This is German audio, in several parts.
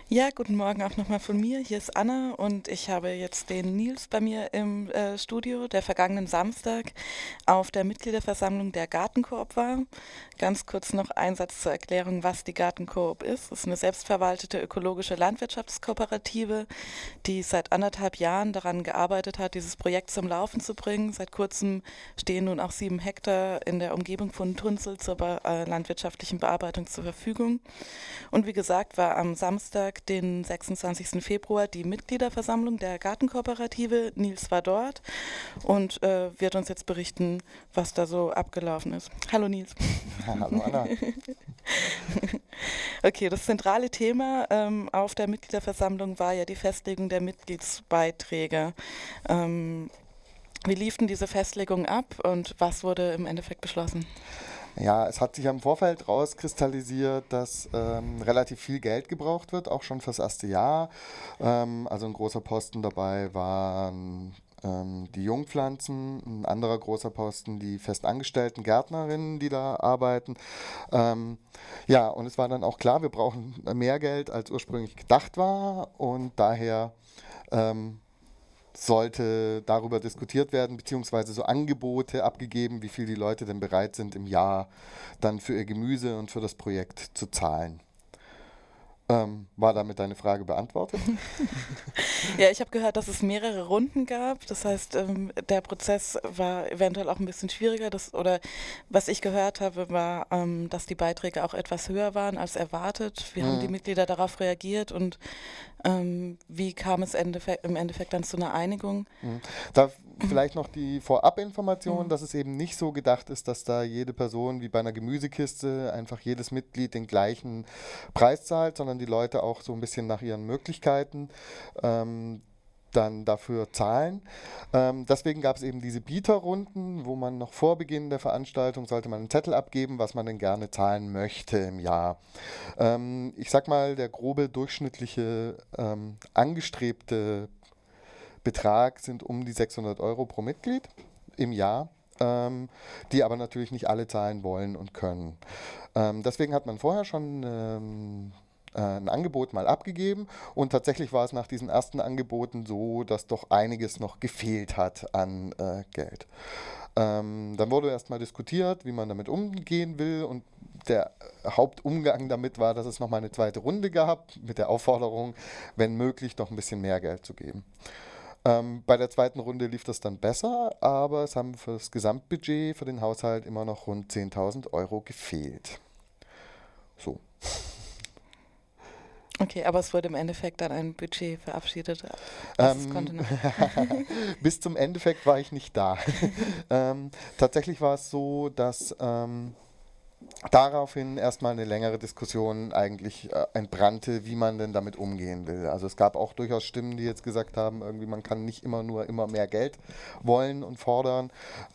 Ja, guten Morgen auch nochmal von mir. Hier ist Anna und ich habe jetzt den Nils bei mir im Studio, der vergangenen Samstag auf der Mitgliederversammlung der Gartenkoop war. Ganz kurz noch ein Satz zur Erklärung, was die Gartenkoop ist. Es ist eine selbstverwaltete ökologische Landwirtschaftskooperative, die seit 1,5 Jahren daran gearbeitet hat, dieses Projekt zum Laufen zu bringen. Seit kurzem stehen nun auch 7 Hektar in der Umgebung von Tunzel zur landwirtschaftlichen Bearbeitung zur Verfügung. Und wie gesagt, war am Samstag, den 26. Februar, die Mitgliederversammlung der Gartenkooperative. Nils war dort und wird uns jetzt berichten, was da so abgelaufen ist. Hallo Nils. Hallo Anna. Okay, das zentrale Thema auf der Mitgliederversammlung war ja die Festlegung der Mitgliedsbeiträge. Wie lief denn diese Festlegung ab und was wurde im Endeffekt beschlossen? Ja, es hat sich im Vorfeld rauskristallisiert, dass relativ viel Geld gebraucht wird, auch schon fürs erste Jahr. Also ein großer Posten dabei waren die Jungpflanzen, ein anderer großer Posten die festangestellten Gärtnerinnen, die da arbeiten. Ja, und es war dann auch klar, wir brauchen mehr Geld, als ursprünglich gedacht war, und daher sollte darüber diskutiert werden, beziehungsweise so Angebote abgegeben, wie viel die Leute denn bereit sind, im Jahr dann für ihr Gemüse und für das Projekt zu zahlen. War damit deine Frage beantwortet? Ja, ich habe gehört, dass es mehrere Runden gab. Das heißt, der Prozess war eventuell auch ein bisschen schwieriger. Oder was ich gehört habe, war, dass die Beiträge auch etwas höher waren als erwartet. Wie haben die Mitglieder darauf reagiert und wie kam es im Endeffekt dann zu einer Einigung? Da vielleicht noch die Vorabinformation, dass es eben nicht so gedacht ist, dass da jede Person wie bei einer Gemüsekiste einfach jedes Mitglied den gleichen Preis zahlt, sondern die Leute auch so ein bisschen nach ihren Möglichkeiten dann dafür zahlen. Deswegen gab es eben diese Bieterrunden, wo man noch vor Beginn der Veranstaltung sollte man einen Zettel abgeben, was man denn gerne zahlen möchte im Jahr. Ich sag mal, der grobe durchschnittliche angestrebte Betrag sind um die 600 Euro pro Mitglied im Jahr, die aber natürlich nicht alle zahlen wollen und können. Deswegen hat man vorher schon ein Angebot mal abgegeben, und tatsächlich war es nach diesen ersten Angeboten so, dass doch einiges noch gefehlt hat an Geld. Dann wurde erstmal diskutiert, wie man damit umgehen will, und der Hauptumgang damit war, dass es nochmal eine zweite Runde gab mit der Aufforderung, wenn möglich, doch ein bisschen mehr Geld zu geben. Bei der zweiten Runde lief das dann besser, aber es haben für das Gesamtbudget für den Haushalt immer noch rund 10.000 Euro gefehlt. So. Okay, aber es wurde im Endeffekt dann ein Budget verabschiedet. Das konnte noch. Bis zum Endeffekt war ich nicht da. Tatsächlich war es so, dass daraufhin erstmal eine längere Diskussion eigentlich entbrannte, wie man denn damit umgehen will. Also es gab auch durchaus Stimmen, die jetzt gesagt haben, irgendwie man kann nicht immer nur immer mehr Geld wollen und fordern.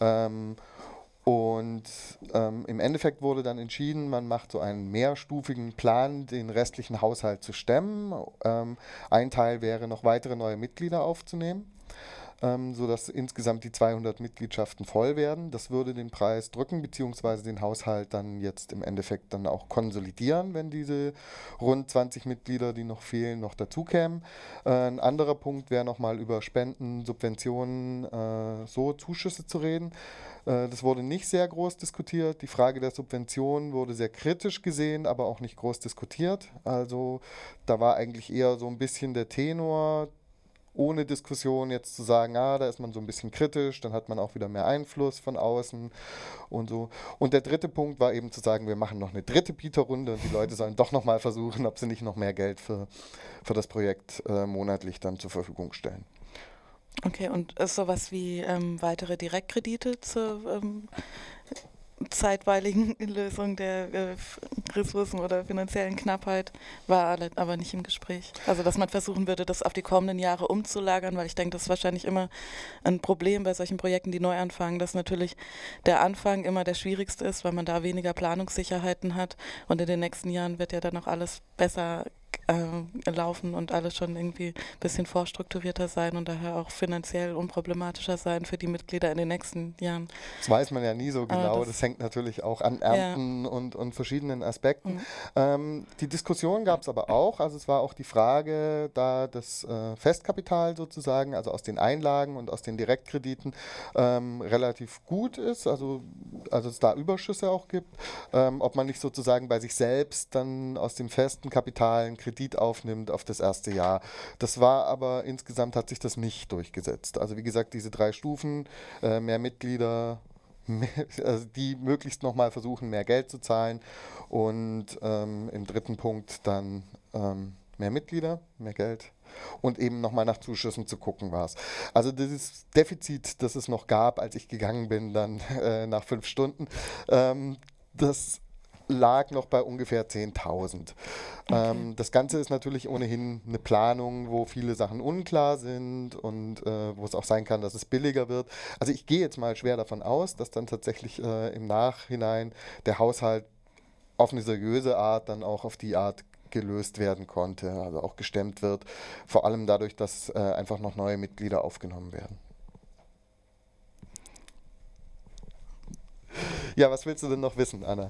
Im Endeffekt wurde dann entschieden, man macht so einen mehrstufigen Plan, den restlichen Haushalt zu stemmen. Ein Teil wäre, noch weitere neue Mitglieder aufzunehmen, sodass insgesamt die 200 Mitgliedschaften voll werden. Das würde den Preis drücken, beziehungsweise den Haushalt dann jetzt im Endeffekt dann auch konsolidieren, wenn diese rund 20 Mitglieder, die noch fehlen, noch dazukämen. Ein anderer Punkt wäre nochmal über Spenden, Subventionen, so Zuschüsse zu reden. Das wurde nicht sehr groß diskutiert. Die Frage der Subventionen wurde sehr kritisch gesehen, aber auch nicht groß diskutiert. Also da war eigentlich eher so ein bisschen der Tenor, ohne Diskussion jetzt zu sagen, da ist man so ein bisschen kritisch, dann hat man auch wieder mehr Einfluss von außen und so. Und der dritte Punkt war eben zu sagen, wir machen noch eine dritte Bieterrunde und die Leute sollen doch nochmal versuchen, ob sie nicht noch mehr Geld für das Projekt monatlich dann zur Verfügung stellen. Okay, und ist sowas wie weitere Direktkredite zur zeitweiligen Lösung der Ressourcen oder finanziellen Knappheit war aber nicht im Gespräch. Also dass man versuchen würde, das auf die kommenden Jahre umzulagern, weil ich denke, das ist wahrscheinlich immer ein Problem bei solchen Projekten, die neu anfangen, dass natürlich der Anfang immer der schwierigste ist, weil man da weniger Planungssicherheiten hat, und in den nächsten Jahren wird ja dann auch alles besser laufen und alles schon irgendwie ein bisschen vorstrukturierter sein und daher auch finanziell unproblematischer sein für die Mitglieder in den nächsten Jahren. Das weiß man ja nie so genau. Das hängt natürlich auch an Ernten und verschiedenen Aspekten. Die Diskussion gab es aber auch. Also es war auch die Frage, da das Festkapital sozusagen, also aus den Einlagen und aus den Direktkrediten relativ gut ist, also es da Überschüsse auch gibt, ob man nicht sozusagen bei sich selbst dann aus dem festen Kapital einen Kredit aufnimmt auf das erste Jahr. Das war aber insgesamt hat sich das nicht durchgesetzt. Also wie gesagt, diese 3 Stufen, mehr Mitglieder, also die möglichst nochmal versuchen, mehr Geld zu zahlen und im dritten Punkt dann mehr Mitglieder, mehr Geld und eben nochmal nach Zuschüssen zu gucken, war es. Also dieses Defizit, das es noch gab, als ich gegangen bin, dann nach 5 Stunden, das lag noch bei ungefähr 10.000. Okay. Das Ganze ist natürlich ohnehin eine Planung, wo viele Sachen unklar sind und wo es auch sein kann, dass es billiger wird. Also ich gehe jetzt mal schwer davon aus, dass dann tatsächlich im Nachhinein der Haushalt auf eine seriöse Art dann auch auf die Art gelöst werden konnte, also auch gestemmt wird, vor allem dadurch, dass einfach noch neue Mitglieder aufgenommen werden. Ja, was willst du denn noch wissen, Anna?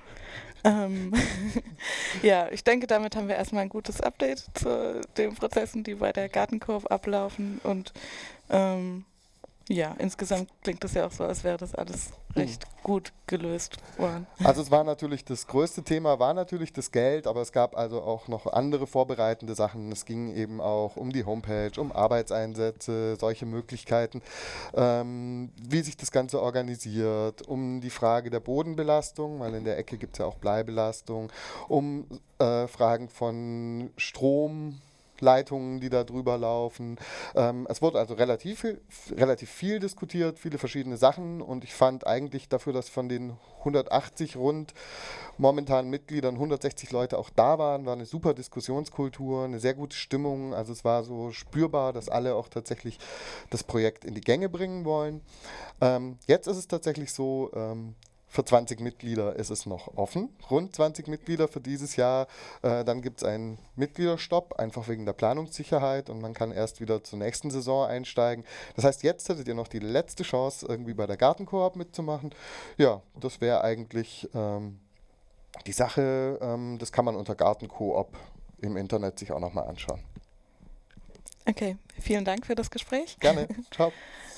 Ja, ich denke, damit haben wir erstmal ein gutes Update zu den Prozessen, die bei der Gartenkoop ablaufen. Und ja, insgesamt klingt es ja auch so, als wäre das alles recht gut gelöst worden. Also es war natürlich, das größte Thema war natürlich das Geld, aber es gab also auch noch andere vorbereitende Sachen. Es ging eben auch um die Homepage, um Arbeitseinsätze, solche Möglichkeiten, wie sich das Ganze organisiert, um die Frage der Bodenbelastung, weil in der Ecke gibt es ja auch Bleibelastung, um Fragen von Stromleitungen, die da drüber laufen. Es wurde also relativ viel diskutiert, viele verschiedene Sachen und ich fand eigentlich dafür, dass von den 180 rund momentanen Mitgliedern 160 Leute auch da waren, war eine super Diskussionskultur, eine sehr gute Stimmung. Also es war so spürbar, dass alle auch tatsächlich das Projekt in die Gänge bringen wollen. Jetzt ist es tatsächlich so, für 20 Mitglieder ist es noch offen, rund 20 Mitglieder für dieses Jahr. Dann gibt es einen Mitgliederstopp, einfach wegen der Planungssicherheit und man kann erst wieder zur nächsten Saison einsteigen. Das heißt, jetzt hättet ihr noch die letzte Chance, irgendwie bei der Gartenkoop mitzumachen. Ja, das wäre eigentlich die Sache, das kann man unter Gartenkoop im Internet sich auch nochmal anschauen. Okay, vielen Dank für das Gespräch. Gerne, ciao.